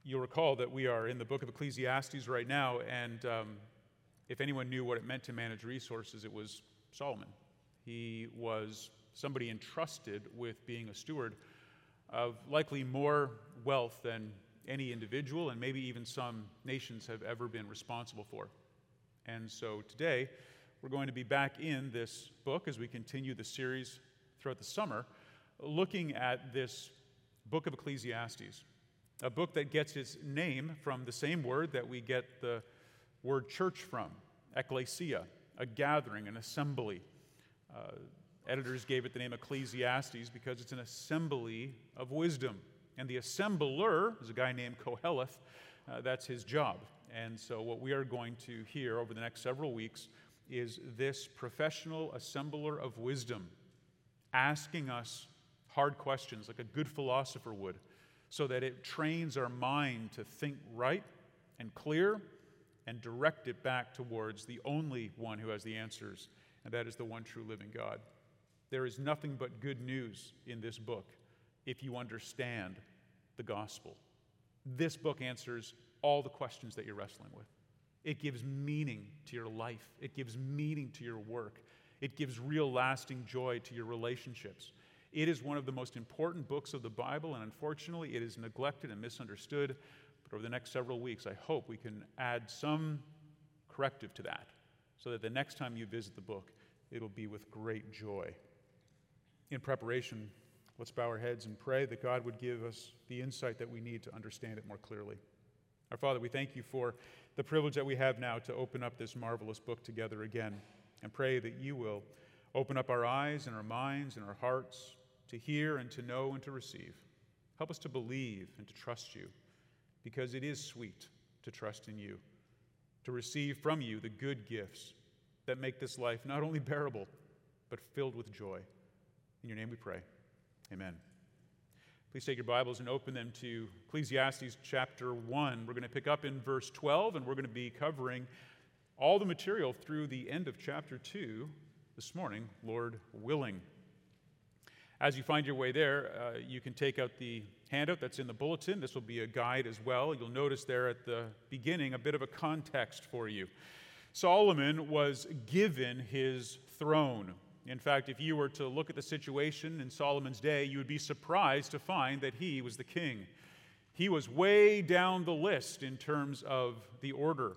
You'll recall that we are in the book of Ecclesiastes right now, and if anyone knew what it meant to manage resources, it was Solomon. He was somebody entrusted with being a steward of likely more wealth than any individual and maybe even some nations have ever been responsible for. And so today, we're going to be back in this book as we continue the series throughout the summer, looking at this book of Ecclesiastes, a book that gets its name from the same word that we get the word church from, ecclesia, a gathering, an assembly. Editors gave it the name Ecclesiastes because it's an assembly of wisdom. And the assembler is a guy named Koheleth. That's his job. And so what we are going to hear over the next several weeks is this professional assembler of wisdom asking us hard questions like a good philosopher would, so that it trains our mind to think right and clear and direct it back towards the only one who has the answers, and that is the one true living God. There is nothing but good news in this book if you understand the gospel. This book answers all the questions that you're wrestling with. It gives meaning to your life. It gives meaning to your work. It gives real lasting joy to your relationships. It is one of the most important books of the Bible, and unfortunately, it is neglected and misunderstood. But over the next several weeks, I hope we can add some corrective to that, so that the next time you visit the book, it'll be with great joy. In preparation, let's bow our heads and pray that God would give us the insight that we need to understand it more clearly. Our Father, we thank you for the privilege that we have now to open up this marvelous book together again, and pray that you will open up our eyes and our minds and our hearts to hear and to know and to receive. Help us to believe and to trust you, because it is sweet to trust in you, to receive from you the good gifts that make this life not only bearable, but filled with joy. In your name we pray. Amen. Please take your Bibles and open them to Ecclesiastes chapter 1. We're going to pick up in verse 12, and we're going to be covering all the material through the end of chapter 2 this morning, Lord willing. As you find your way there, you can take out the handout that's in the bulletin. This will be a guide as well. You'll notice there at the beginning a bit of a context for you. Solomon was given his throne. In fact, if you were to look at the situation in Solomon's day, you would be surprised to find that he was the king. He was way down the list in terms of the order.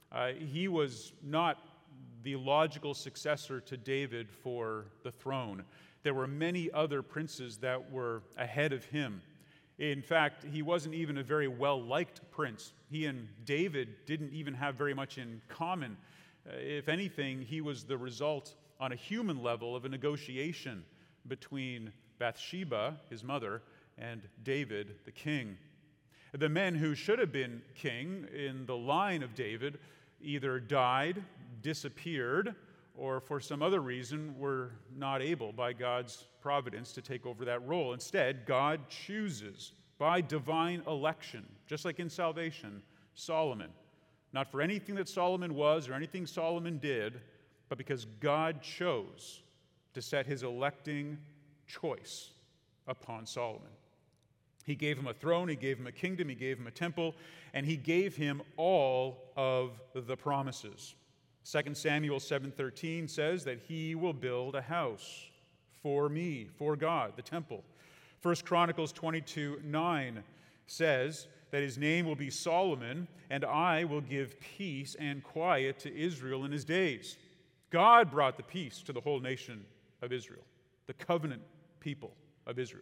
He was not the logical successor to David for the throne. There were many other princes that were ahead of him. In fact, he wasn't even a very well-liked prince. He and David didn't even have very much in common. If anything, he was the result on a human level of a negotiation between Bathsheba, his mother, and David, the king. The men who should have been king in the line of David either died, disappeared, or for some other reason were not able by God's providence to take over that role. Instead, God chooses by divine election, just like in salvation, Solomon. Not for anything that Solomon was or anything Solomon did, but because God chose to set his electing choice upon Solomon. He gave him a throne, he gave him a kingdom, he gave him a temple, and he gave him all of the promises. 2 Samuel 7:13 says that he will build a house for me, for God, the temple. 1 Chronicles 22:9 says that his name will be Solomon, and I will give peace and quiet to Israel in his days. God brought the peace to the whole nation of Israel, the covenant people of Israel.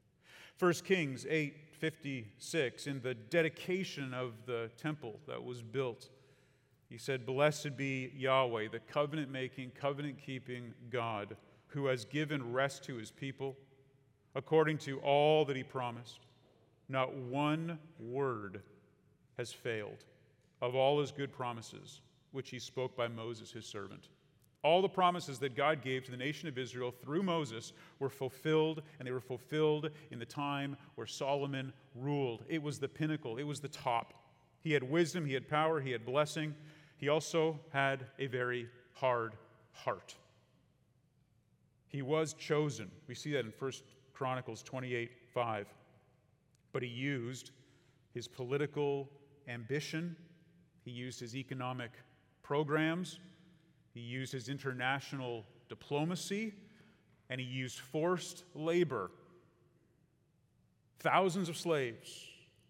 1 Kings 8:56, in the dedication of the temple that was built, he said, "Blessed be Yahweh, the covenant-making, covenant-keeping God, who has given rest to his people, according to all that he promised. Not one word has failed of all his good promises, which he spoke by Moses, his servant." All the promises that God gave to the nation of Israel through Moses were fulfilled, and they were fulfilled in the time where Solomon ruled. It was the pinnacle. It was the top. He had wisdom, he had power, he had blessing. He also had a very hard heart. He was chosen. We see that in 1 Chronicles 28:5. But he used his political ambition. He used his economic programs. He used his international diplomacy. And he used forced labor, thousands of slaves,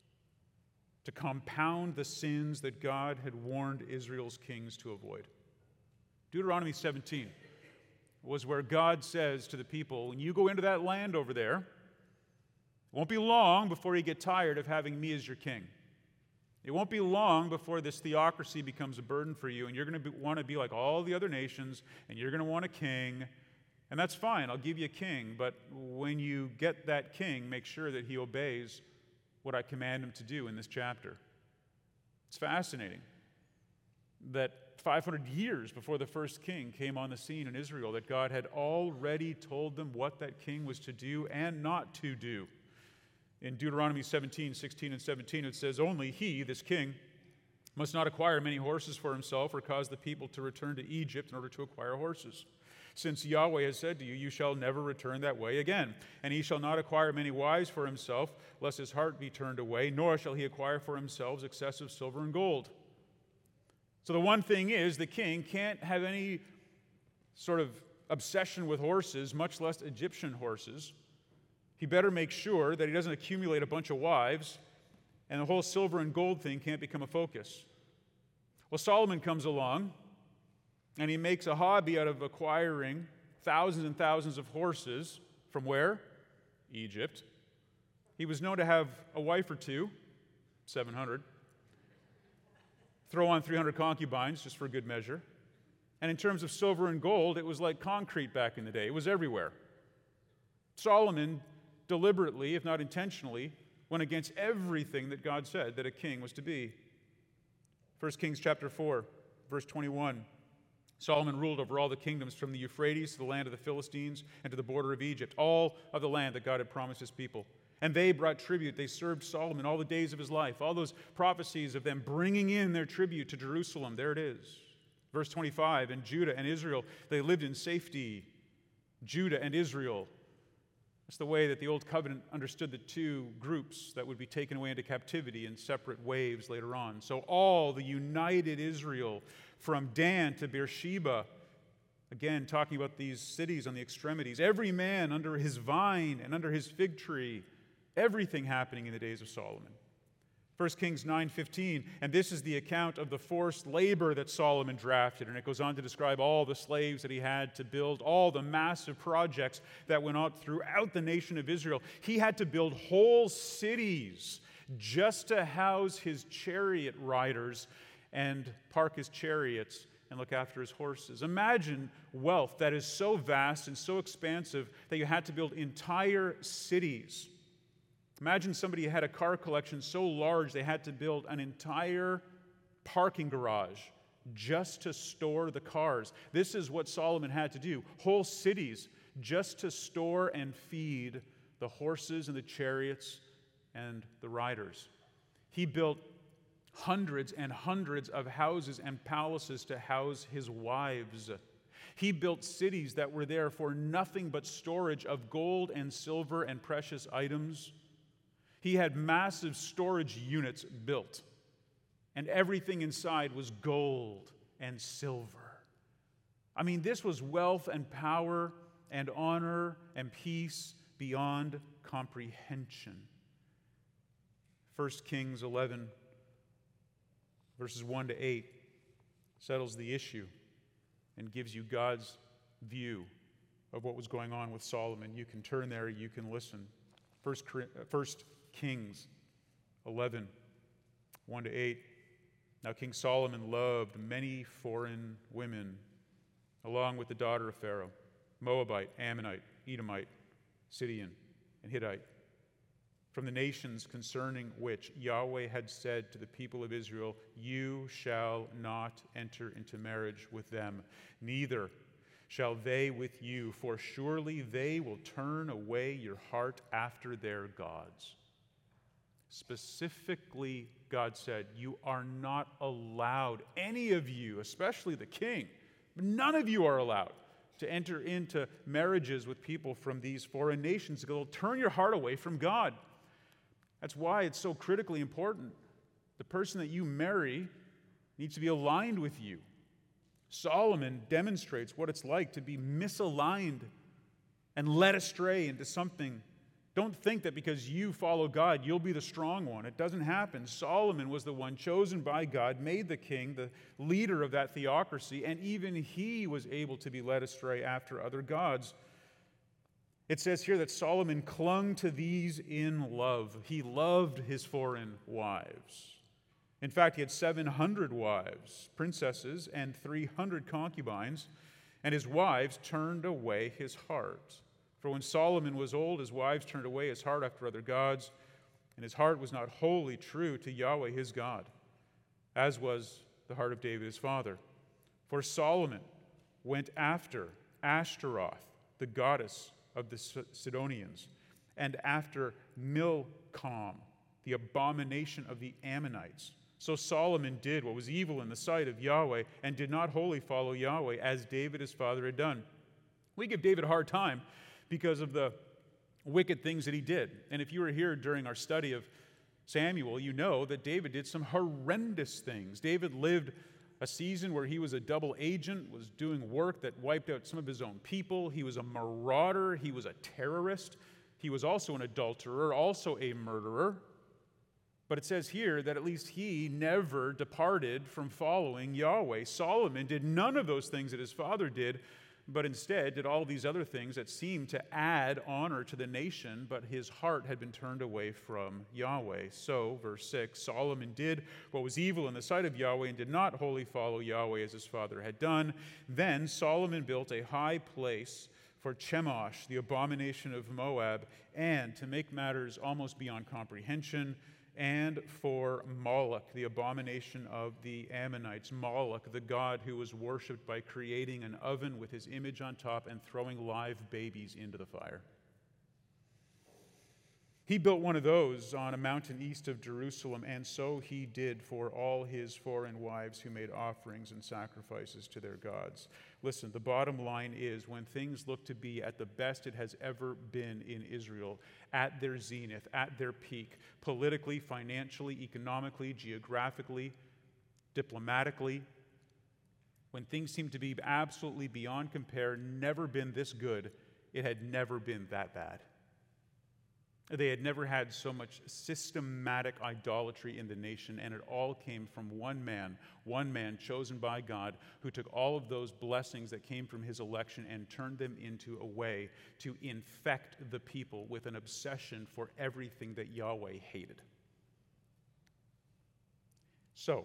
to compound the sins that God had warned Israel's kings to avoid. Deuteronomy 17 was where God says to the people, when you go into that land over there, it won't be long before you get tired of having me as your king. It won't be long before this theocracy becomes a burden for you, and you're going to want to be like all the other nations, and you're going to want a king. And that's fine, I'll give you a king, but when you get that king, make sure that he obeys what I command him to do in this chapter. It's fascinating that 500 years before the first king came on the scene in Israel, that God had already told them what that king was to do and not to do. In Deuteronomy 17, 16 and 17, it says, only he, this king, must not acquire many horses for himself or cause the people to return to Egypt in order to acquire horses. Since Yahweh has said to you, you shall never return that way again. And he shall not acquire many wives for himself, lest his heart be turned away, nor shall he acquire for himself excessive silver and gold. So the one thing is, the king can't have any sort of obsession with horses, much less Egyptian horses. He better make sure that he doesn't accumulate a bunch of wives, and the whole silver and gold thing can't become a focus. Well, Solomon comes along, and he makes a hobby out of acquiring thousands and thousands of horses. From where? Egypt. He was known to have a wife or two, 700. Throw on 300 concubines, just for good measure. And in terms of silver and gold, it was like concrete back in the day. It was everywhere. Solomon deliberately, if not intentionally, went against everything that God said that a king was to be. 1 Kings chapter 4, verse 21. Solomon ruled over all the kingdoms from the Euphrates to the land of the Philistines and to the border of Egypt, all of the land that God had promised his people. And they brought tribute. They served Solomon all the days of his life. All those prophecies of them bringing in their tribute to Jerusalem, there it is. Verse 25, and Judah and Israel, they lived in safety. Judah and Israel. That's the way that the Old Covenant understood the two groups that would be taken away into captivity in separate waves later on. So all the united Israel from Dan to Beersheba, again talking about these cities on the extremities, every man under his vine and under his fig tree, everything happening in the days of Solomon. 1 Kings 9:15, and this is the account of the forced labor that Solomon drafted, and it goes on to describe all the slaves that he had to build, all the massive projects that went on throughout the nation of Israel. He had to build whole cities just to house his chariot riders and park his chariots and look after his horses. Imagine wealth that is so vast and so expansive that you had to build entire cities. Imagine somebody had a car collection so large they had to build an entire parking garage just to store the cars. This is what Solomon had to do. Whole cities just to store and feed the horses and the chariots and the riders. He built hundreds and hundreds of houses and palaces to house his wives. He built cities that were there for nothing but storage of gold and silver and precious items. He had massive storage units built, and everything inside was gold and silver. I mean, this was wealth and power and honor and peace beyond comprehension. 1 Kings 11, verses 1 to 8, settles the issue and gives you God's view of what was going on with Solomon. You can turn there, you can listen. 1 Kings 11, 1 to 8. Now King Solomon loved many foreign women, along with the daughter of Pharaoh, Moabite, Ammonite, Edomite, Sidonian, and Hittite, from the nations concerning which Yahweh had said to the people of Israel, you shall not enter into marriage with them, neither shall they with you, for surely they will turn away your heart after their gods. Specifically, God said, you are not allowed, any of you, especially the king, none of you are allowed to enter into marriages with people from these foreign nations. It'll turn your heart away from God. That's why it's so critically important. The person that you marry needs to be aligned with you. Solomon demonstrates what it's like to be misaligned and led astray into something. Don't think that because you follow God, you'll be the strong one. It doesn't happen. Solomon was the one chosen by God, made the king, the leader of that theocracy, and even he was able to be led astray after other gods. It says here that Solomon clung to these in love. He loved his foreign wives. In fact, he had 700 wives, princesses, and 300 concubines, and his wives turned away his heart. For when Solomon was old, his wives turned away his heart after other gods, and his heart was not wholly true to Yahweh his God, as was the heart of David his father. For Solomon went after Ashtaroth, the goddess of the Sidonians, and after Milcom, the abomination of the Ammonites. So Solomon did what was evil in the sight of Yahweh and did not wholly follow Yahweh as David his father had done. We give David a hard time because of the wicked things that he did. And if you were here during our study of Samuel, you know that David did some horrendous things. David lived a season where he was a double agent, was doing work that wiped out some of his own people. He was a marauder. He was a terrorist. He was also an adulterer, also a murderer. But it says here that at least he never departed from following Yahweh. Solomon did none of those things that his father did, but instead did all these other things that seemed to add honor to the nation, but his heart had been turned away from Yahweh. So, verse 6, Solomon did what was evil in the sight of Yahweh and did not wholly follow Yahweh as his father had done. Then Solomon built a high place for Chemosh, the abomination of Moab, and to make matters almost beyond comprehension, and for Moloch, the abomination of the Ammonites. Moloch, the god who was worshipped by creating an oven with his image on top and throwing live babies into the fire. He built one of those on a mountain east of Jerusalem, and so he did for all his foreign wives who made offerings and sacrifices to their gods. Listen, the bottom line is when things look to be at the best it has ever been in Israel, at their zenith, at their peak, politically, financially, economically, geographically, diplomatically, when things seem to be absolutely beyond compare, never been this good, it had never been that bad. They had never had so much systematic idolatry in the nation, and it all came from one man chosen by God, who took all of those blessings that came from his election and turned them into a way to infect the people with an obsession for everything that Yahweh hated. So,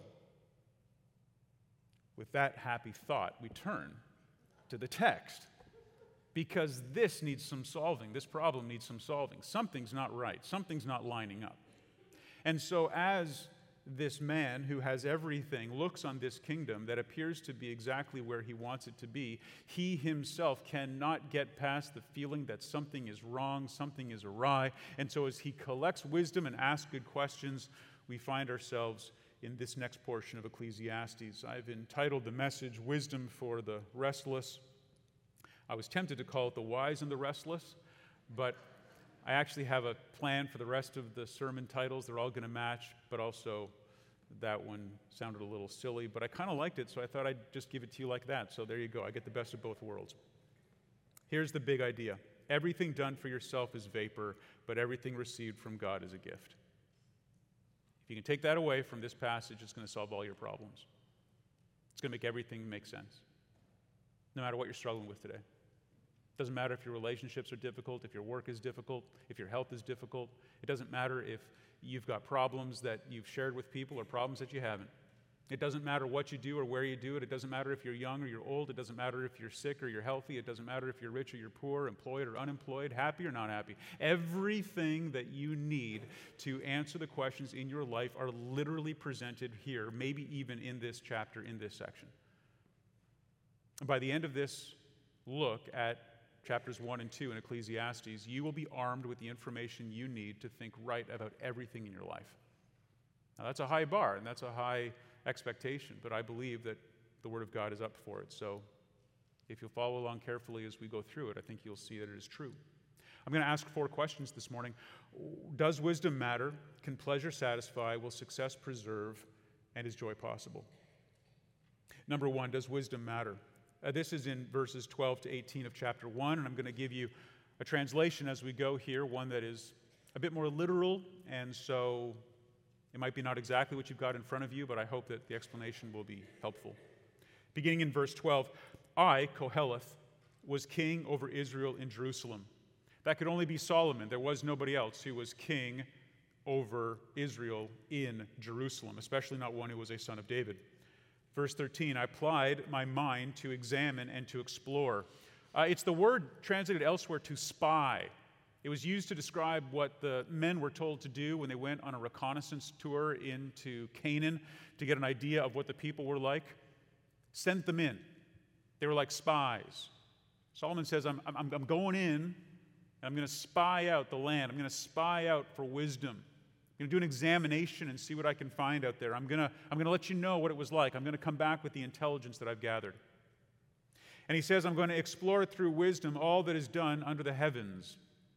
with that happy thought, we turn to the text. Because this needs some solving. This problem needs some solving. Something's not right. Something's not lining up. And so as this man who has everything looks on this kingdom that appears to be exactly where he wants it to be, he himself cannot get past the feeling that something is wrong, something is awry. And so as he collects wisdom and asks good questions, we find ourselves in this next portion of Ecclesiastes. I've entitled the message, Wisdom for the Restless. I was tempted to call it The Wise and the Restless, but I actually have a plan for the rest of the sermon titles. They're all going to match, but also that one sounded a little silly, but I kind of liked it, so I thought I'd just give it to you like that. So there you go. I get the best of both worlds. Here's the big idea. Everything done for yourself is vapor, but everything received from God is a gift. If you can take that away from this passage, it's going to solve all your problems. It's going to make everything make sense, no matter what you're struggling with today. It doesn't matter if your relationships are difficult, if your work is difficult, if your health is difficult. It doesn't matter if you've got problems that you've shared with people or problems that you haven't. It doesn't matter what you do or where you do it. It doesn't matter if you're young or you're old. It doesn't matter if you're sick or you're healthy. It doesn't matter if you're rich or you're poor, employed or unemployed, happy or not happy. Everything that you need to answer the questions in your life are literally presented here, maybe even in this chapter, in this section. By the end of this look at chapters 1 and 2 in Ecclesiastes, you will be armed with the information you need to think right about everything in your life. Now, that's a high bar, and that's a high expectation, but I believe that the Word of God is up for it. So if you'll follow along carefully as we go through it, I think you'll see that it is true. I'm going to ask 4 questions this morning. Does wisdom matter? Can pleasure satisfy? Will success preserve? And is joy possible? Number 1, does wisdom matter? This is in verses 12 to 18 of chapter 1, and I'm going to give you a translation as we go here, one that is a bit more literal, and so it might be not exactly what you've got in front of you, but I hope that the explanation will be helpful. Beginning in verse 12, I, Koheleth, was king over Israel in Jerusalem. That could only be Solomon. There was nobody else who was king over Israel in Jerusalem, especially not one who was a son of David. Verse 13, I applied my mind to examine and to explore. It's the word translated elsewhere to spy. It was used to describe what the men were told to do when they went on a reconnaissance tour into Canaan to get an idea of what the people were like. Sent them in. They were like spies. Solomon says, I'm going in, and I'm going to spy out the land. I'm going to spy out for wisdom. I'm going to do an examination and see what I can find out there. I'm going to let you know what it was like. I'm going to come back with the intelligence that I've gathered. And he says, I'm going to explore through wisdom all that is done under the heavens.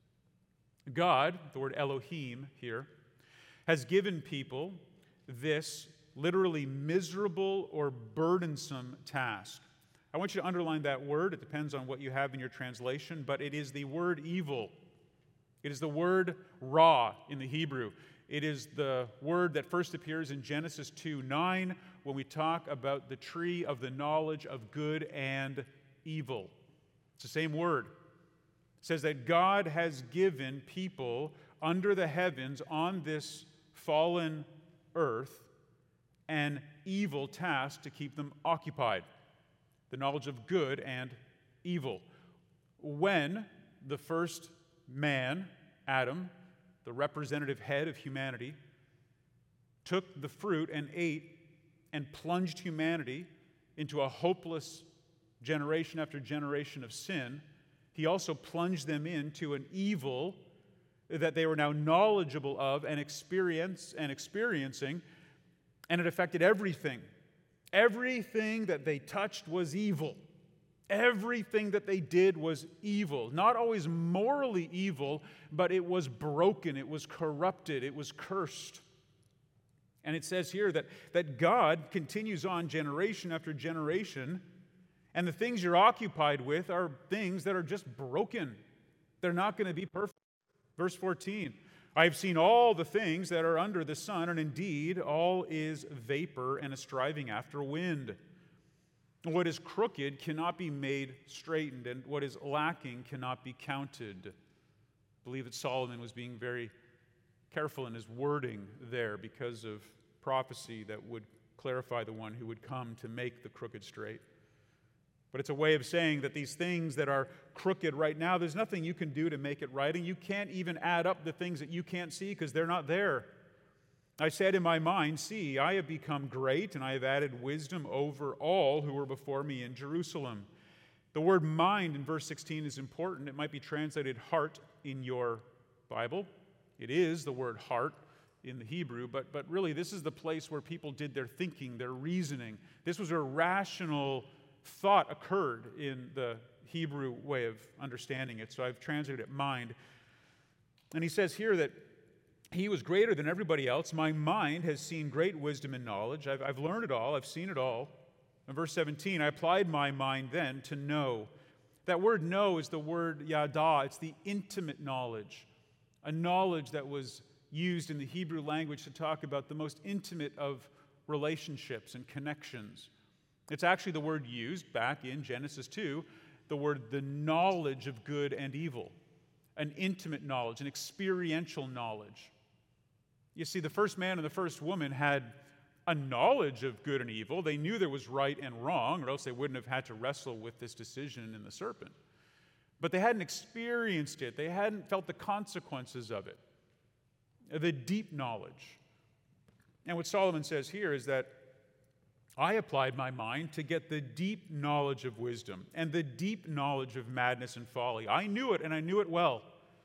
God, the word Elohim here, has given people this literally miserable or burdensome task. I want you to underline that word. It depends on what you have in your translation, but it is the word evil. It is the word ra in the Hebrew. It is the word that first appears in Genesis 2:9 when we talk about the tree of the knowledge of good and evil. It's the same word. It says that God has given people under the heavens on this fallen earth an evil task to keep them occupied. The knowledge of good and evil. When the first man, Adam, the representative head of humanity, took the fruit and ate and plunged humanity into a hopeless generation after generation of sin, he also plunged them into an evil that they were now knowledgeable of and experiencing, and it affected everything. Everything that they touched was evil. Everything that they did was evil. Not always morally evil, but it was broken, it was corrupted, it was cursed. And it says here that God continues on generation after generation, and the things you're occupied with are things that are just broken. They're not going to be perfect. Verse 14, I have seen all the things that are under the sun, and indeed all is vapor and a striving after wind. What is crooked cannot be made straightened, and what is lacking cannot be counted. I believe that Solomon was being very careful in his wording there because of prophecy that would clarify the one who would come to make the crooked straight. But it's a way of saying that these things that are crooked right now, there's nothing you can do to make it right, and you can't even add up the things that you can't see because they're not there. I said in my mind, see, I have become great, and I have added wisdom over all who were before me in Jerusalem. The word mind in verse 16 is important. It might be translated heart in your Bible. It is the word heart in the Hebrew, but really this is the place where people did their thinking, their reasoning. This was a rational thought occurred in the Hebrew way of understanding it, so I've translated it mind. And he says here that he was greater than everybody else. My mind has seen great wisdom and knowledge. I've learned it all. I've seen it all. In verse 17, I applied my mind then to know. That word know is the word yada. It's the intimate knowledge, a knowledge that was used in the Hebrew language to talk about the most intimate of relationships and connections. It's actually the word used back in Genesis 2, the word the knowledge of good and evil, an intimate knowledge, an experiential knowledge. You see, the first man and the first woman had a knowledge of good and evil. They knew there was right and wrong, or else they wouldn't have had to wrestle with this decision in the serpent. But they hadn't experienced it. They hadn't felt the consequences of it, the deep knowledge. And what Solomon says here is that I applied my mind to get the deep knowledge of wisdom and the deep knowledge of madness and folly. I knew it, and I knew it well.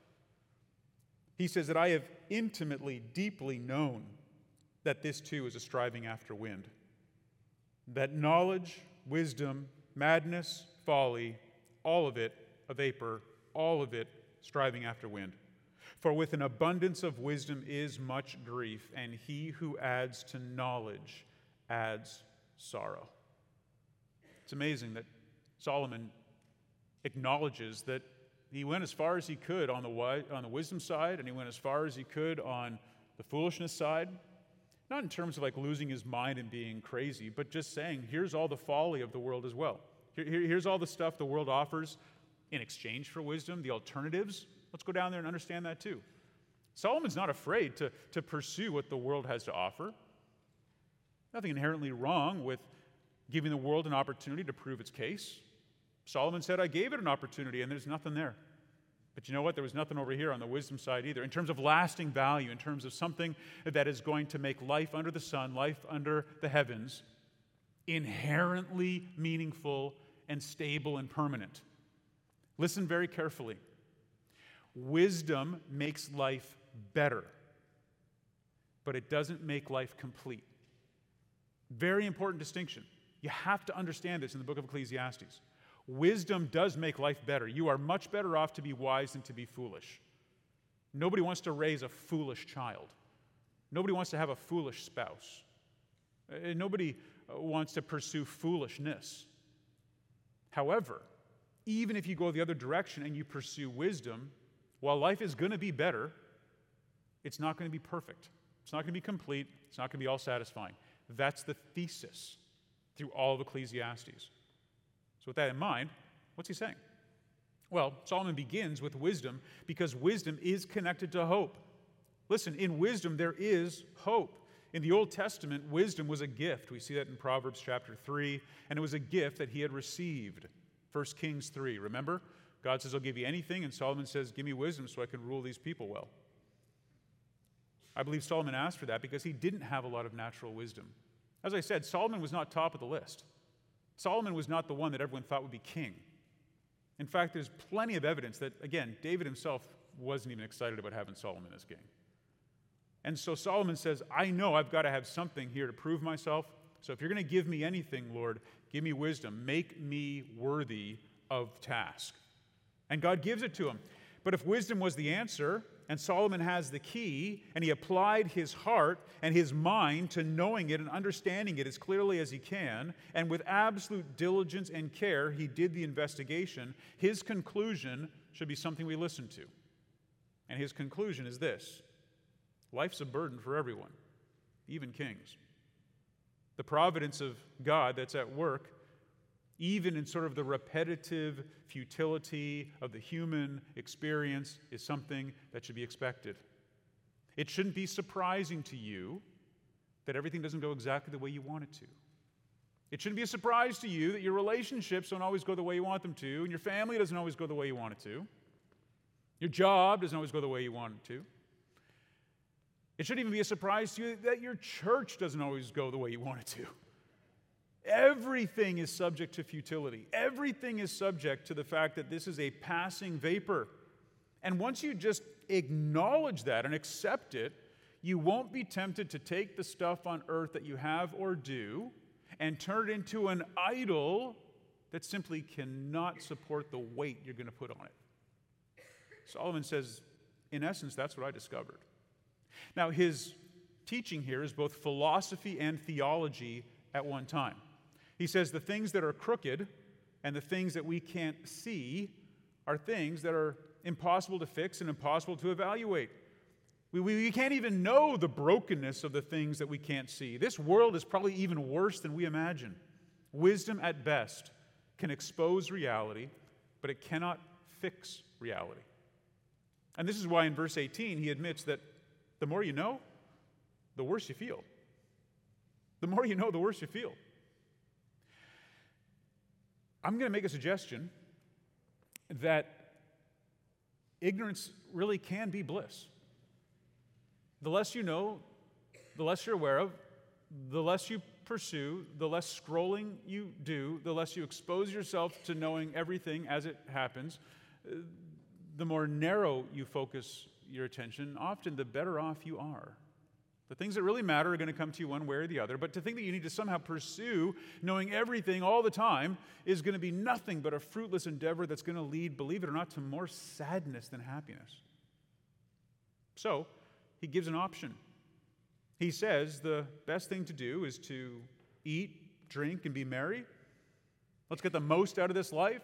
He says that I have intimately, deeply known that this too is a striving after wind. That knowledge, wisdom, madness, folly, all of it a vapor, all of it striving after wind. For with an abundance of wisdom is much grief, and he who adds to knowledge adds sorrow. It's amazing that Solomon acknowledges that he went as far as he could on the wisdom side, and he went as far as he could on the foolishness side. Not in terms of like losing his mind and being crazy, but just saying, here's all the folly of the world as well. Here's all the stuff the world offers in exchange for wisdom, the alternatives. Let's go down there and understand that too. Solomon's not afraid to pursue what the world has to offer. Nothing inherently wrong with giving the world an opportunity to prove its case. Solomon said, I gave it an opportunity, and there's nothing there. But you know what? There was nothing over here on the wisdom side either. In terms of lasting value, in terms of something that is going to make life under the sun, life under the heavens, inherently meaningful and stable and permanent. Listen very carefully. Wisdom makes life better, but it doesn't make life complete. Very important distinction. You have to understand this in the book of Ecclesiastes. Wisdom does make life better. You are much better off to be wise than to be foolish. Nobody wants to raise a foolish child. Nobody wants to have a foolish spouse. Nobody wants to pursue foolishness. However, even if you go the other direction and you pursue wisdom, while life is going to be better, it's not going to be perfect. It's not going to be complete. It's not going to be all satisfying. That's the thesis through all of Ecclesiastes. So with that in mind, what's he saying? Well, Solomon begins with wisdom because wisdom is connected to hope. Listen, in wisdom there is hope. In the Old Testament, wisdom was a gift. We see that in Proverbs chapter 3, and it was a gift that he had received. 1 Kings 3, remember? God says, I'll give you anything, and Solomon says, give me wisdom so I can rule these people well. I believe Solomon asked for that because he didn't have a lot of natural wisdom. As I said, Solomon was not top of the list. Solomon was not the one that everyone thought would be king. In fact, there's plenty of evidence that, again, David himself wasn't even excited about having Solomon as king. And so Solomon says, I know I've got to have something here to prove myself. So if you're going to give me anything, Lord, give me wisdom. Make me worthy of task. And God gives it to him. But if wisdom was the answer, and Solomon has the key, and he applied his heart and his mind to knowing it and understanding it as clearly as he can, and with absolute diligence and care, he did the investigation, his conclusion should be something we listen to. And his conclusion is this: life's a burden for everyone, even kings. The providence of God that's at work, even in sort of the repetitive futility of the human experience, is something that should be expected. It shouldn't be surprising to you that everything doesn't go exactly the way you want it to. It shouldn't be a surprise to you that your relationships don't always go the way you want them to, and your family doesn't always go the way you want it to. Your job doesn't always go the way you want it to. It shouldn't even be a surprise to you that your church doesn't always go the way you want it to. Everything is subject to futility. Everything is subject to the fact that this is a passing vapor. And once you just acknowledge that and accept it, you won't be tempted to take the stuff on earth that you have or do and turn it into an idol that simply cannot support the weight you're going to put on it. Solomon says, in essence, that's what I discovered. Now, his teaching here is both philosophy and theology at one time. He says the things that are crooked and the things that we can't see are things that are impossible to fix and impossible to evaluate. We can't even know the brokenness of the things that we can't see. This world is probably even worse than we imagine. Wisdom, at best, can expose reality, but it cannot fix reality. And this is why in verse 18 he admits that the more you know, the worse you feel. The more you know, the worse you feel. I'm going to make a suggestion that ignorance really can be bliss. The less you know, the less you're aware of, the less you pursue, the less scrolling you do, the less you expose yourself to knowing everything as it happens, the more narrow you focus your attention, often the better off you are. The things that really matter are going to come to you one way or the other, but to think that you need to somehow pursue knowing everything all the time is going to be nothing but a fruitless endeavor that's going to lead, believe it or not, to more sadness than happiness. So, he gives an option. He says the best thing to do is to eat, drink, and be merry. Let's get the most out of this life.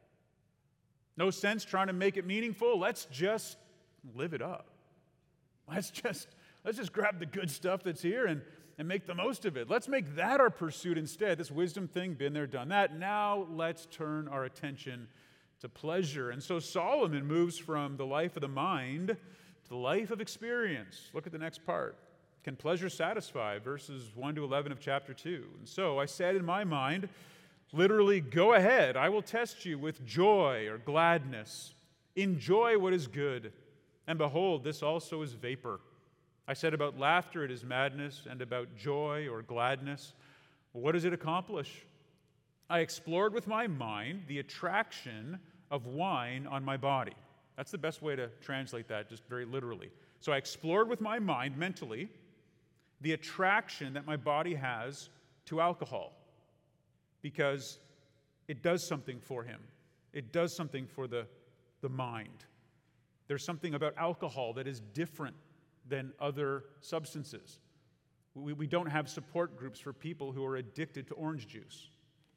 No sense trying to make it meaningful. Let's just live it up. Let's just grab the good stuff that's here and make the most of it. Let's make that our pursuit instead. This wisdom thing, been there, done that. Now let's turn our attention to pleasure. And so Solomon moves from the life of the mind to the life of experience. Look at the next part. Can pleasure satisfy? Verses 1 to 11 of chapter 2. And so I said in my mind, literally, go ahead. I will test you with joy or gladness. Enjoy what is good. And behold, this also is vapor. I said about laughter, it is madness, and about joy or gladness, what does it accomplish? I explored with my mind the attraction of wine on my body. That's the best way to translate that, just very literally. So I explored with my mind mentally the attraction that my body has to alcohol because it does something for him. It does something for the mind. There's something about alcohol that is different than other substances. We don't have support groups for people who are addicted to orange juice.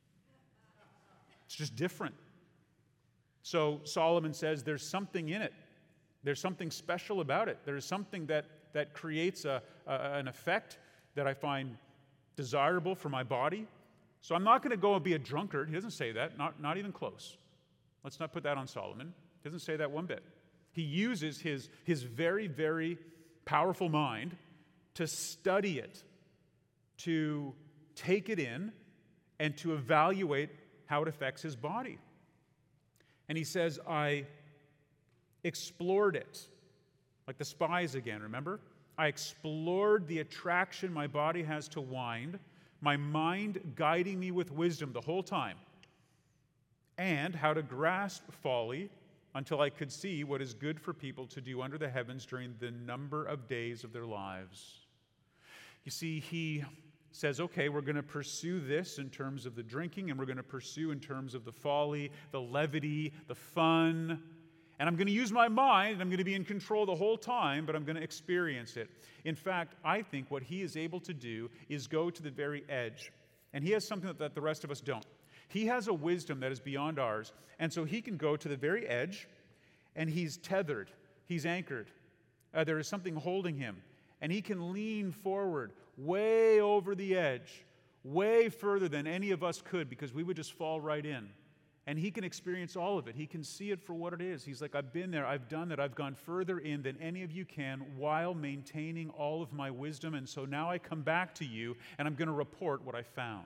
It's just different. So Solomon says there's something in it. There's something special about it. There's something that creates an effect that I find desirable for my body. So I'm not going to go and be a drunkard. He doesn't say that, not even close. Let's not put that on Solomon. He doesn't say that one bit. He uses his very, very powerful mind to study it, to take it in, and to evaluate how it affects his body. And he says, I explored it, like the spies again, remember? I explored the attraction my body has to wine, my mind guiding me with wisdom the whole time, and how to grasp folly until I could see what is good for people to do under the heavens during the number of days of their lives. You see, he says, okay, we're going to pursue this in terms of the drinking, and we're going to pursue in terms of the folly, the levity, the fun. And I'm going to use my mind, and I'm going to be in control the whole time, but I'm going to experience it. In fact, I think what he is able to do is go to the very edge. And he has something that the rest of us don't. He has a wisdom that is beyond ours, and so he can go to the very edge, and he's tethered, he's anchored. There is something holding him, and he can lean forward way over the edge, way further than any of us could, because we would just fall right in. And he can experience all of it. He can see it for what it is. He's like, I've been there, I've done that, I've gone further in than any of you can while maintaining all of my wisdom, and so now I come back to you, and I'm going to report what I found.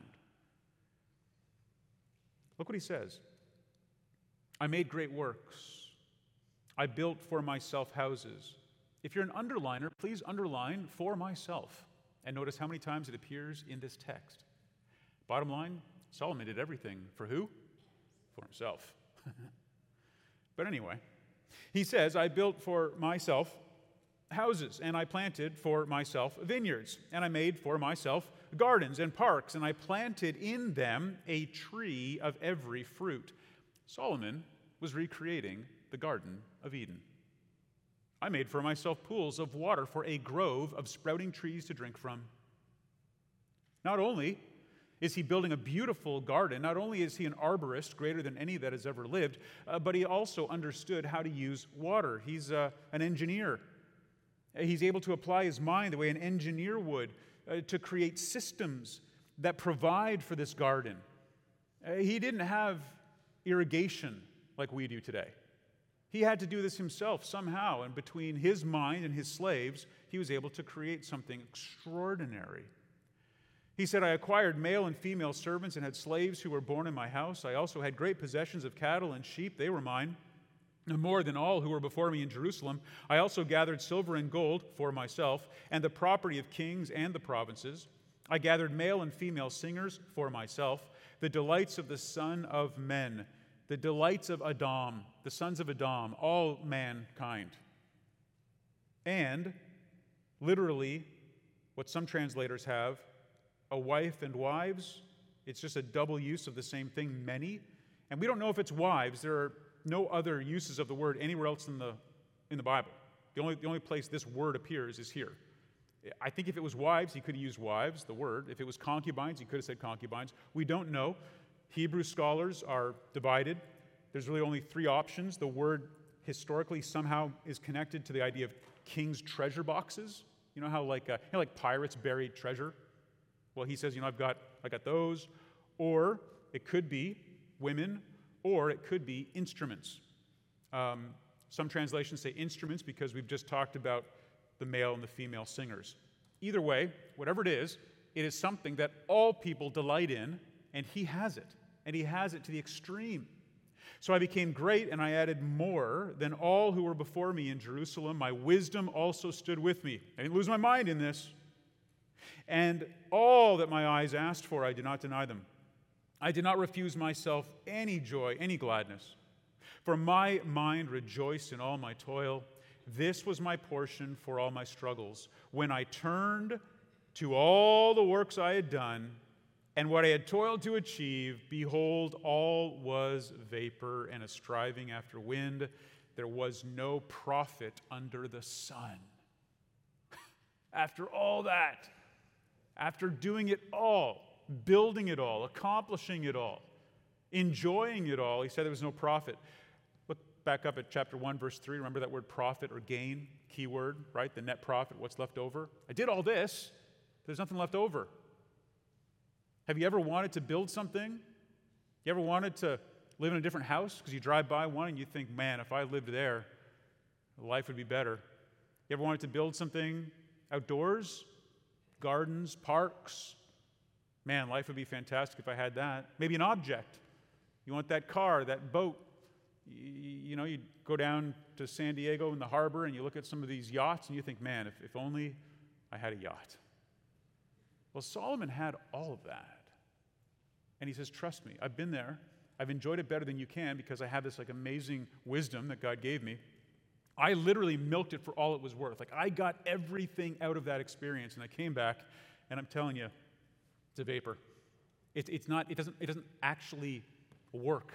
Look what he says. I made great works. I built for myself houses. If you're an underliner, please underline for myself. And notice how many times it appears in this text. Bottom line, Solomon did everything for who? For himself. But anyway, he says, I built for myself houses, and I planted for myself vineyards, and I made for myself gardens and parks, and I planted in them a tree of every fruit. Solomon was recreating the Garden of Eden. I made for myself pools of water for a grove of sprouting trees to drink from. Not only is he building a beautiful garden, not only is he an arborist greater than any that has ever lived, but he also understood how to use water. He's an engineer. He's able to apply his mind the way an engineer would to create systems that provide for this garden. He didn't have irrigation like we do today. He had to do this himself somehow, and between his mind and his slaves, he was able to create something extraordinary. He said, I acquired male and female servants and had slaves who were born in my house. I also had great possessions of cattle and sheep. They were mine, more than all who were before me in Jerusalem. I also gathered silver and gold for myself, and the property of kings and the provinces. I gathered male and female singers for myself, the delights of the son of men, the delights of Adam, the sons of Adam, all mankind. And, literally, what some translators have, a wife and wives. It's just a double use of the same thing, many. And we don't know if it's wives. There are no other uses of the word anywhere else in the Bible. The only place this word appears is here. I think if it was wives, he could have used wives, the word. If it was concubines, he could have said concubines. We don't know. Hebrew scholars are divided. There's really only three options. The word historically somehow is connected to the idea of king's treasure boxes. You know how like pirates buried treasure? Well, he says, I got those. Or it could be women, or it could be instruments. Some translations say instruments because we've just talked about the male and the female singers. Either way, whatever it is something that all people delight in, and he has it. And he has it to the extreme. So I became great, and I added more than all who were before me in Jerusalem. My wisdom also stood with me. I didn't lose my mind in this. And all that my eyes asked for, I did not deny them. I did not refuse myself any joy, any gladness. For my mind rejoiced in all my toil. This was my portion for all my struggles. When I turned to all the works I had done and what I had toiled to achieve, behold, all was vapor and a striving after wind. There was no profit under the sun. After all that, after doing it all, building it all, accomplishing it all, enjoying it all, he said there was no profit. Look back up at chapter 1, verse 3. Remember that word profit or gain, key word, right? The net profit, what's left over. I did all this. There's nothing left over. Have you ever wanted to build something? You ever wanted to live in a different house? Because you drive by one and you think, man, if I lived there, life would be better. You ever wanted to build something outdoors? Gardens, parks? Man, life would be fantastic if I had that. Maybe an object. You want that car, that boat. You go down to San Diego in the harbor and you look at some of these yachts and you think, man, if only I had a yacht. Well, Solomon had all of that. And he says, trust me, I've been there. I've enjoyed it better than you can because I have this amazing wisdom that God gave me. I literally milked it for all it was worth. I got everything out of that experience, and I came back, and I'm telling you, it's a vapor. It doesn't actually work.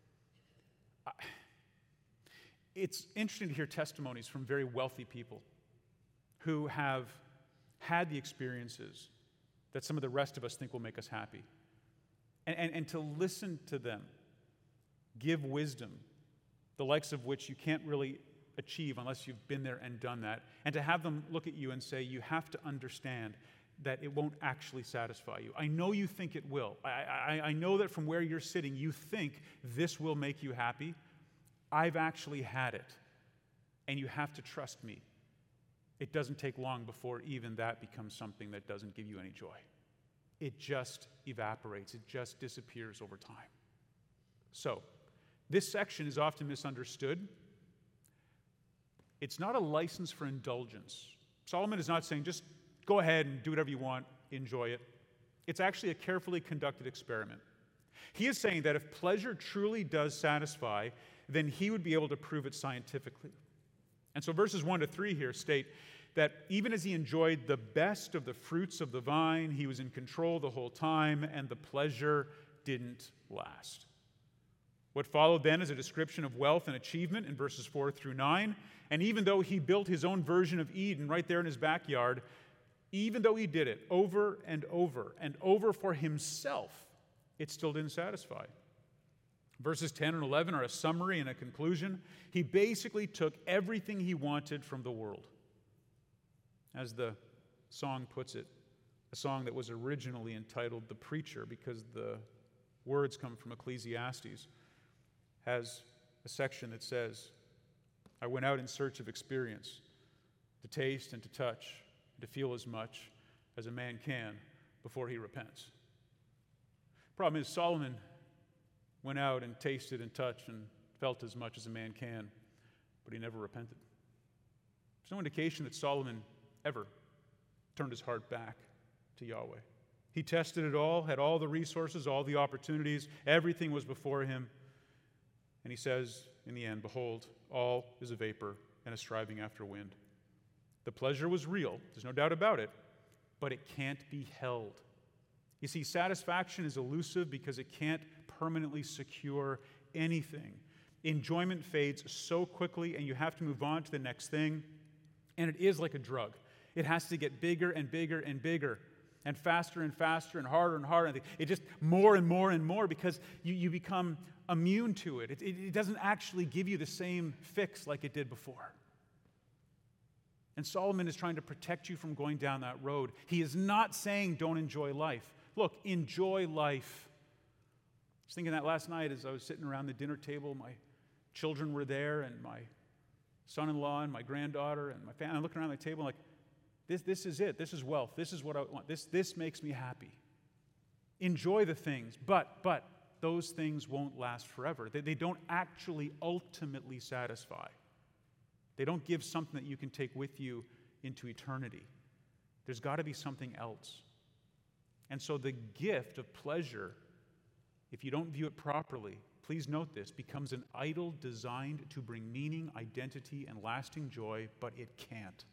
It's interesting to hear testimonies from very wealthy people who have had the experiences that some of the rest of us think will make us happy. And to listen to them give wisdom, the likes of which you can't really achieve unless you've been there and done that, and to have them look at you and say, you have to understand that it won't actually satisfy you. I know you think it will. I know that from where you're sitting, you think this will make you happy. I've actually had it, and you have to trust me. It doesn't take long before even that becomes something that doesn't give you any joy. It just evaporates. It just disappears over time. So, this section is often misunderstood. It's not a license for indulgence. Solomon is not saying just go ahead and do whatever you want, enjoy it. It's actually a carefully conducted experiment. He is saying that if pleasure truly does satisfy, then he would be able to prove it scientifically. And so verses 1 to 3 here state that even as he enjoyed the best of the fruits of the vine, he was in control the whole time, and the pleasure didn't last. What followed then is a description of wealth and achievement in verses 4 through 9. And even though he built his own version of Eden right there in his backyard, even though he did it over and over and over for himself, it still didn't satisfy. Verses 10 and 11 are a summary and a conclusion. He basically took everything he wanted from the world. As the song puts it, a song that was originally entitled The Preacher, because the words come from Ecclesiastes, has a section that says, I went out in search of experience, to taste and to touch, and to feel as much as a man can before he repents. Problem is, Solomon went out and tasted and touched and felt as much as a man can, but he never repented. There's no indication that Solomon ever turned his heart back to Yahweh. He tested it all, had all the resources, all the opportunities, everything was before him. And he says, in the end, behold, all is a vapor and a striving after wind. The pleasure was real, there's no doubt about it, but it can't be held. You see, satisfaction is elusive because it can't permanently secure anything. Enjoyment fades so quickly, and you have to move on to the next thing. And it is like a drug. It has to get bigger and bigger and bigger, and faster and faster and harder and harder. It just more and more and more because you become immune to it. It doesn't actually give you the same fix like it did before. And Solomon is trying to protect you from going down that road. He is not saying don't enjoy life. Look, enjoy life. I was thinking that last night as I was sitting around the dinner table. My children were there, and my son-in-law and my granddaughter and my family. I'm looking around the table like, this is it. This is wealth. This is what I want. This makes me happy. Enjoy the things, but those things won't last forever. They don't actually ultimately satisfy. They don't give something that you can take with you into eternity. There's got to be something else. And so the gift of pleasure, if you don't view it properly, please note this, becomes an idol designed to bring meaning, identity, and lasting joy, but it can't.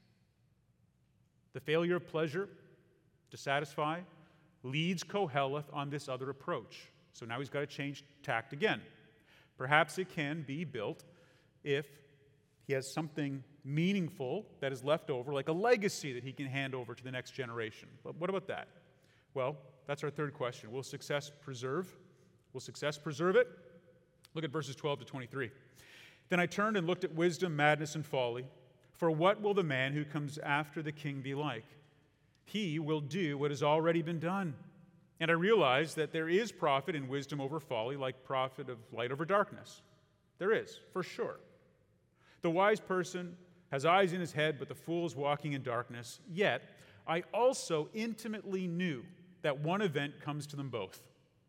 The failure of pleasure to satisfy leads Koheleth on this other approach. So now he's got to change tact again. Perhaps it can be built if he has something meaningful that is left over, like a legacy that he can hand over to the next generation. But what about that? Well, that's our third question. Will success preserve? Will success preserve it? Look at verses 12 to 23. Then I turned and looked at wisdom, madness, and folly. For what will the man who comes after the king be like? He will do what has already been done. And I realized that there is profit in wisdom over folly, like profit of light over darkness. There is, for sure. The wise person has eyes in his head, but the fool is walking in darkness. Yet I also intimately knew that one event comes to them both.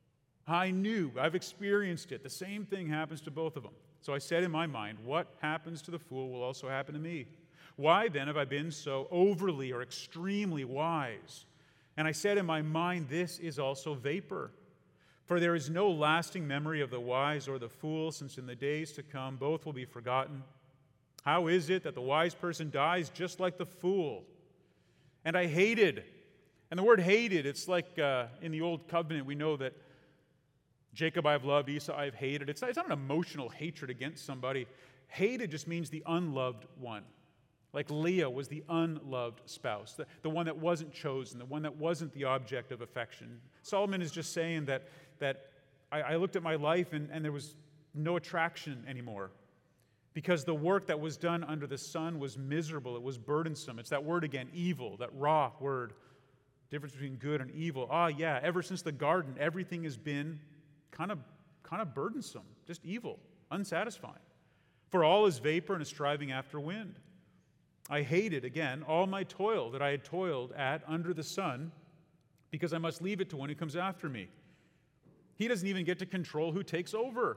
I've experienced it. The same thing happens to both of them. So I said in my mind, what happens to the fool will also happen to me. Why then have I been so overly or extremely wise? And I said in my mind, this is also vapor. For there is no lasting memory of the wise or the fool, since in the days to come both will be forgotten. How is it that the wise person dies just like the fool? And I hated. And the word hated, it's like in the Old Covenant, we know that Jacob I have loved, Esau I have hated. It's not an emotional hatred against somebody. Hated just means the unloved one. Like Leah was the unloved spouse, the one that wasn't chosen, the one that wasn't the object of affection. Solomon is just saying that I looked at my life and there was no attraction anymore because the work that was done under the sun was miserable. It was burdensome. It's that word again, evil, that raw word, difference between good and evil. Ever since the garden, everything has been kind of burdensome, just evil, unsatisfying. For all is vapor and is striving after wind. I hated, again, all my toil that I had toiled at under the sun because I must leave it to one who comes after me. He doesn't even get to control who takes over.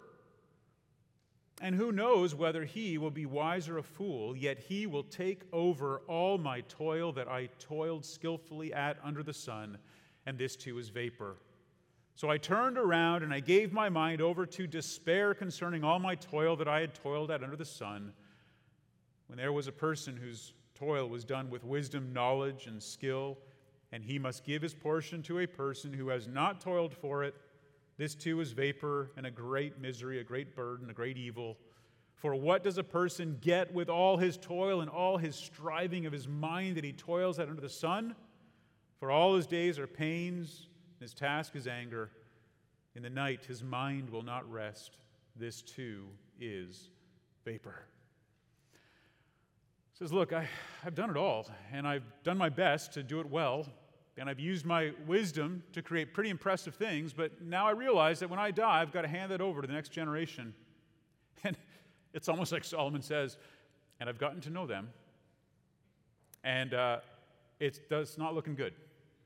And who knows whether he will be wise or a fool, yet he will take over all my toil that I toiled skillfully at under the sun, and this too is vapor. So I turned around and I gave my mind over to despair concerning all my toil that I had toiled at under the sun. When there was a person whose toil was done with wisdom, knowledge, and skill, and he must give his portion to a person who has not toiled for it, this too is vapor and a great misery, a great burden, a great evil. For what does a person get with all his toil and all his striving of his mind that he toils at under the sun? For all his days are pains, and his task is anger. In the night his mind will not rest. This too is vapor. Says, look, I've done it all, and I've done my best to do it well, and I've used my wisdom to create pretty impressive things, but now I realize that when I die, I've got to hand that over to the next generation. And it's almost like Solomon says, and I've gotten to know them, and it's not looking good.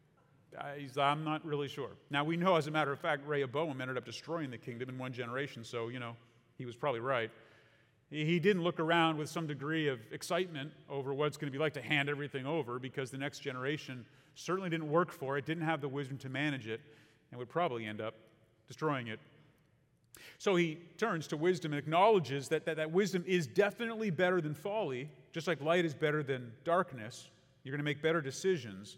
I'm not really sure. Now, we know, as a matter of fact, Rehoboam ended up destroying the kingdom in one generation, so, he was probably right. He didn't look around with some degree of excitement over what it's going to be like to hand everything over because the next generation certainly didn't work for it, didn't have the wisdom to manage it, and would probably end up destroying it. So he turns to wisdom and acknowledges that wisdom is definitely better than folly, just like light is better than darkness. You're going to make better decisions,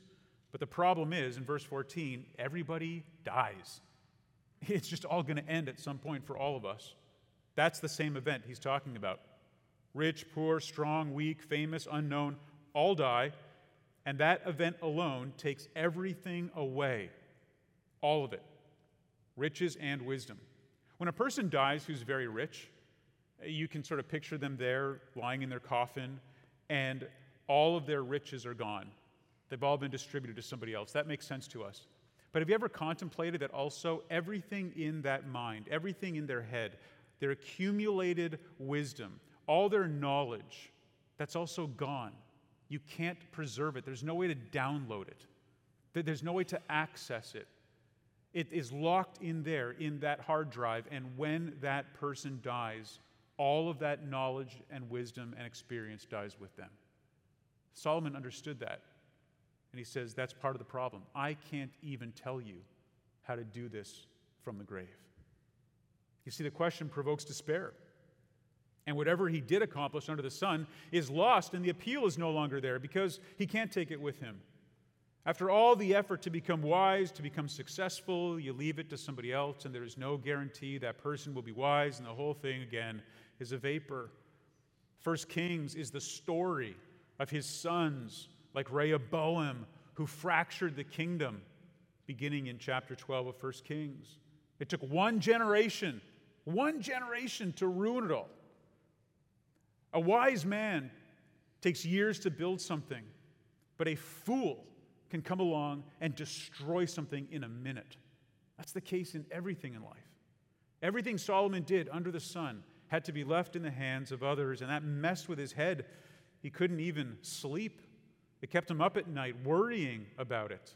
But the problem is, in verse 14, everybody dies. It's just all going to end at some point for all of us. That's the same event he's talking about. Rich, poor, strong, weak, famous, unknown, all die, and that event alone takes everything away. All of it. Riches and wisdom. When a person dies who's very rich, you can sort of picture them there lying in their coffin, and all of their riches are gone. They've all been distributed to somebody else. That makes sense to us. But have you ever contemplated that also everything in that mind, everything in their head, their accumulated wisdom, all their knowledge, that's also gone. You can't preserve it. There's no way to download it. There's no way to access it. It is locked in there, in that hard drive, and when that person dies, all of that knowledge and wisdom and experience dies with them. Solomon understood that. And he says, that's part of the problem. I can't even tell you how to do this from the grave. You see, the question provokes despair. And whatever he did accomplish under the sun is lost, and the appeal is no longer there because he can't take it with him. After all the effort to become wise, to become successful, you leave it to somebody else, and there is no guarantee that person will be wise, and the whole thing, again, is a vapor. 1 Kings is the story of his sons, like Rehoboam, who fractured the kingdom, beginning in chapter 12 of 1 Kings. It took one generation to ruin it all. A wise man takes years to build something, but a fool can come along and destroy something in a minute. That's the case in everything in life. Everything Solomon did under the sun had to be left in the hands of others, and that messed with his head. He couldn't even sleep. It kept him up at night worrying about it.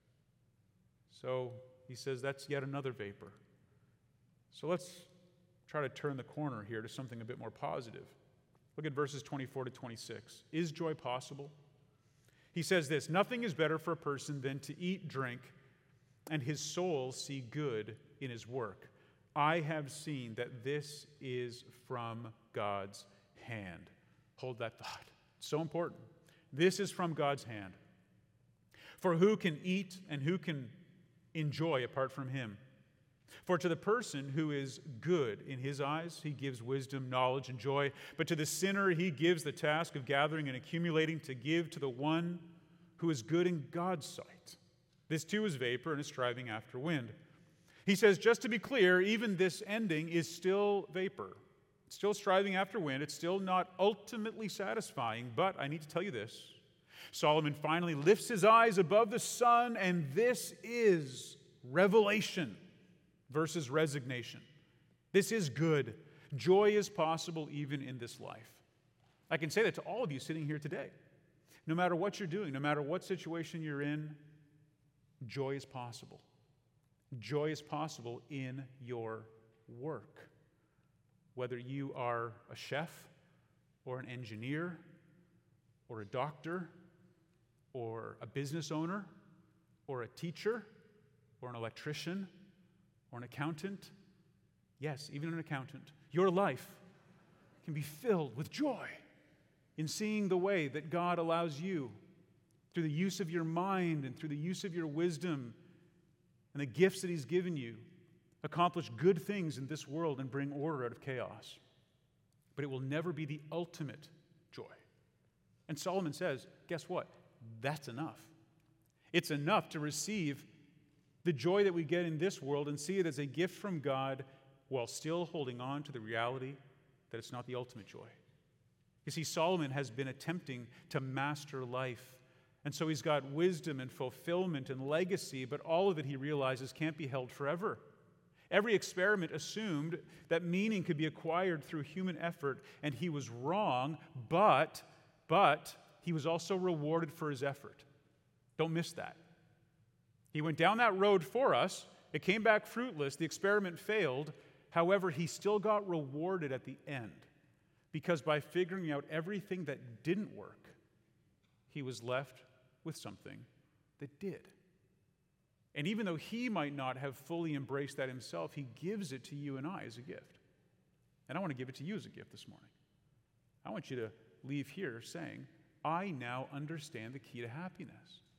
So he says that's yet another vapor. So let's try to turn the corner here to something a bit more positive. Look at verses 24 to 26. Is joy possible? He says this, nothing is better for a person than to eat, drink, and his soul see good in his work. I have seen that this is from God's hand. Hold that thought. It's so important. This is from God's hand. For who can eat and who can enjoy apart from him? For to the person who is good in his eyes, he gives wisdom, knowledge, and joy. But to the sinner, he gives the task of gathering and accumulating to give to the one who is good in God's sight. This too is vapor and is striving after wind. He says, just to be clear, even this ending is still vapor. It's still striving after wind. It's still not ultimately satisfying, but I need to tell you this. Solomon finally lifts his eyes above the sun, and this is revelation versus resignation. This is good. Joy is possible even in this life. I can say that to all of you sitting here today. No matter what you're doing, no matter what situation you're in, joy is possible. Joy is possible in your work. Whether you are a chef or an engineer or a doctor or a business owner or a teacher or an electrician or an accountant, yes, even an accountant, your life can be filled with joy in seeing the way that God allows you, through the use of your mind and through the use of your wisdom and the gifts that he's given you, accomplish good things in this world and bring order out of chaos. But it will never be the ultimate joy. And Solomon says, guess what? That's enough. It's enough to receive the joy that we get in this world and see it as a gift from God while still holding on to the reality that it's not the ultimate joy. You see, Solomon has been attempting to master life. And so he's got wisdom and fulfillment and legacy, but all of it he realizes can't be held forever. Every experiment assumed that meaning could be acquired through human effort, and he was wrong, but he was also rewarded for his effort. Don't miss that. He went down that road for us. It came back fruitless. The experiment failed. However, he still got rewarded at the end, because by figuring out everything that didn't work, he was left with something that did. And even though he might not have fully embraced that himself, he gives it to you and I as a gift. And I want to give it to you as a gift this morning. I want you to leave here saying, I now understand the key to happiness.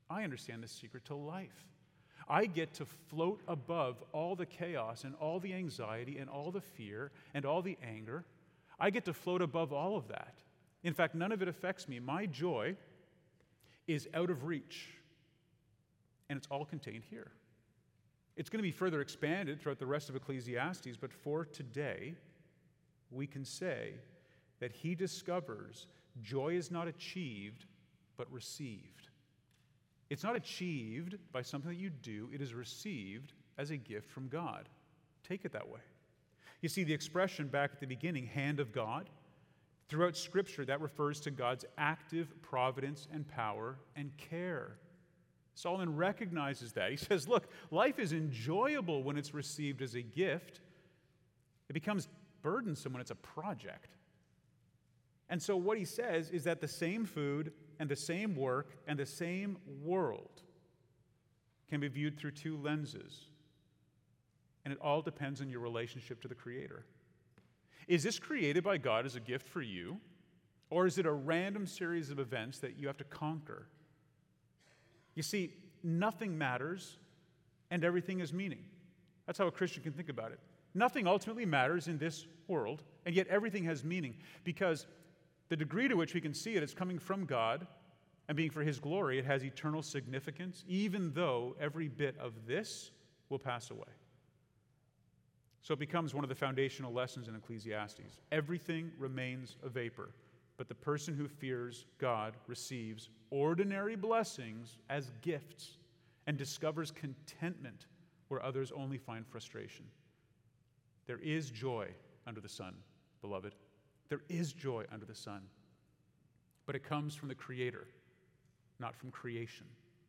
I understand the secret to life. I get to float above all the chaos and all the anxiety and all the fear and all the anger. I get to float above all of that. In fact, none of it affects me. My joy is out of reach, and it's all contained here. It's going to be further expanded throughout the rest of Ecclesiastes, but for today, we can say that he discovers joy is not achieved, but received. It's not achieved by something that you do, it is received as a gift from God. Take it that way. You see, the expression back at the beginning, hand of God, throughout Scripture, that refers to God's active providence and power and care. Solomon recognizes that. He says, look, life is enjoyable when it's received as a gift. It becomes burdensome when it's a project. And so what he says is that the same food and the same work and the same world can be viewed through two lenses. And it all depends on your relationship to the Creator. Is this created by God as a gift for you, or is it a random series of events that you have to conquer? You see, nothing matters and everything is meaning. That's how a Christian can think about it. Nothing ultimately matters in this world, and yet everything has meaning, because the degree to which we can see it is coming from God and being for His glory. It has eternal significance, even though every bit of this will pass away. So it becomes one of the foundational lessons in Ecclesiastes. Everything remains a vapor, but the person who fears God receives ordinary blessings as gifts and discovers contentment where others only find frustration. There is joy under the sun, beloved. There is joy under the sun, but it comes from the Creator, not from creation.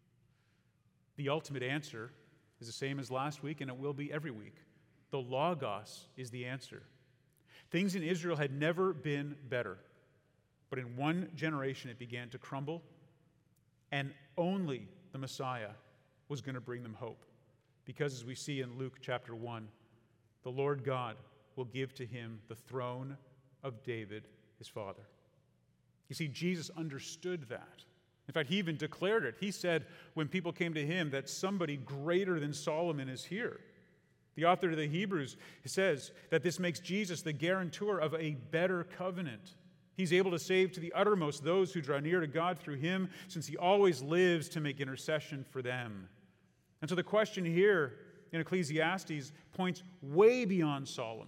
The ultimate answer is the same as last week, and it will be every week. The Logos is the answer. Things in Israel had never been better, but in one generation it began to crumble, and only the Messiah was going to bring them hope. Because as we see in Luke chapter 1, the Lord God will give to him the throne of David, his father. You see, Jesus understood that. In fact, he even declared it. He said when people came to him that somebody greater than Solomon is here. The author of the Hebrews says that this makes Jesus the guarantor of a better covenant. He's able to save to the uttermost those who draw near to God through him, since he always lives to make intercession for them. And so the question here in Ecclesiastes points way beyond Solomon.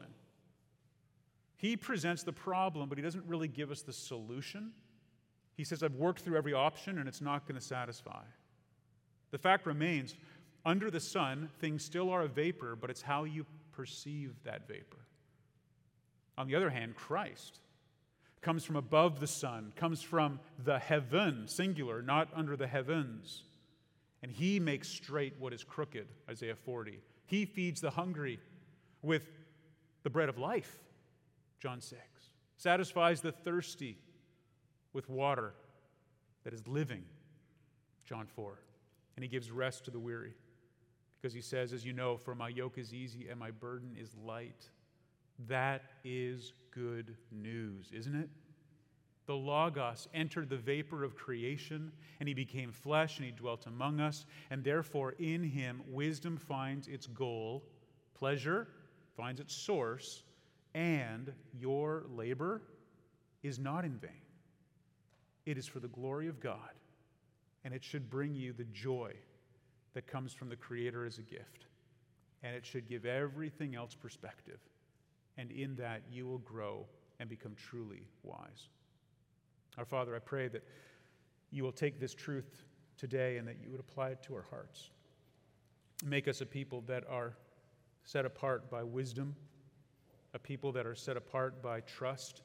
He presents the problem, but he doesn't really give us the solution. He says, I've worked through every option, and it's not going to satisfy. The fact remains, under the sun, things still are a vapor, but it's how you perceive that vapor. On the other hand, Christ comes from above the sun, comes from the heaven, singular, not under the heavens. And he makes straight what is crooked, Isaiah 40. He feeds the hungry with the bread of life, John 6. Satisfies the thirsty with water that is living, John 4. And he gives rest to the weary. Because he says, as you know, for my yoke is easy and my burden is light. That is good news, isn't it? The Logos entered the vapor of creation, and he became flesh, and he dwelt among us, and therefore in him wisdom finds its goal, pleasure finds its source, and your labor is not in vain. It is for the glory of God, and it should bring you the joy that comes from the Creator as a gift, and it should give everything else perspective, and in that you will grow and become truly wise. Our Father, I pray that you will take this truth today and that you would apply it to our hearts. Make us a people that are set apart by wisdom, a people that are set apart by trust,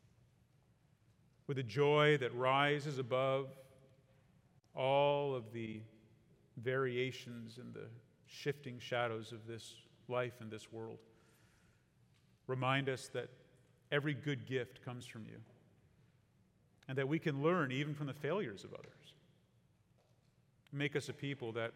with a joy that rises above all of the variations and the shifting shadows of this life and this world. Remind us that every good gift comes from you, and that we can learn even from the failures of others. Make us a people that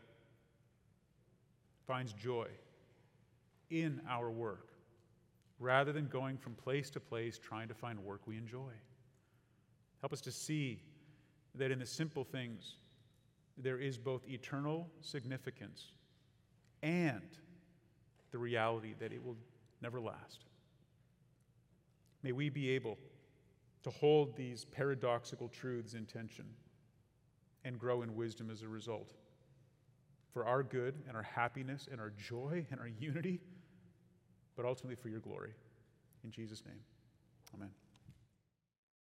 finds joy in our work, rather than going from place to place trying to find work we enjoy. Help us to see that in the simple things there is both eternal significance and the reality that it will never last. May we be able to hold these paradoxical truths in tension and grow in wisdom as a result, for our good and our happiness and our joy and our unity, but ultimately for your glory. In Jesus' name, amen.